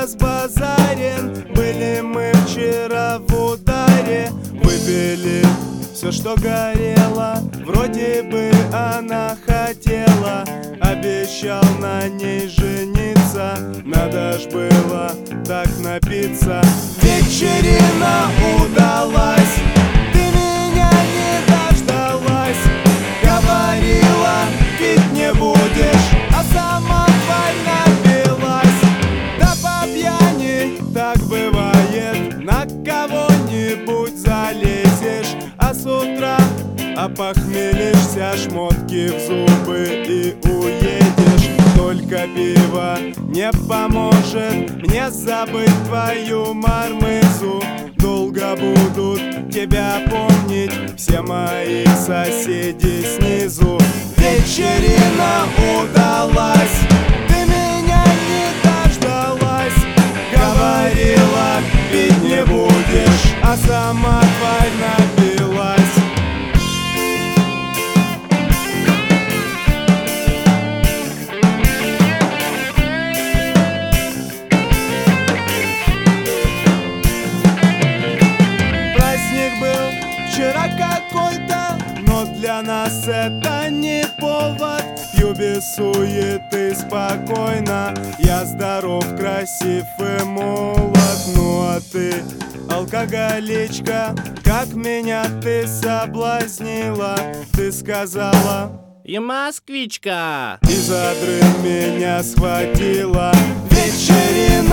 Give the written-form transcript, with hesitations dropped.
разбазарен. Были мы вчера в ударе, выпили все, что горело. Вроде бы она хотела, обещал на ней жениться. Надо ж было так напиться. Вечерина удалась, ты меня не дождалась. Говорила, пить не будешь, а сама тварь напилась. Да по пьяни так бывает, на кого-нибудь залезешь, а с утра опохмелишься, шмотки в зубы и уедешь. Только пиво не поможет мне забыть твою мармызу. Долго будут тебя помнить все мои соседи снизу. Вечерина удалась, ты меня не дождалась. Говорила, пить не будешь, а сама тварь напилась. Вчера какой-то, но для нас это не повод. Пью без суеты спокойно, я здоров, красив и молод. Ну а ты, алкоголичка, как меня ты соблазнила. Ты сказала: и москвичка, и за дрын меня схватила. Вечерина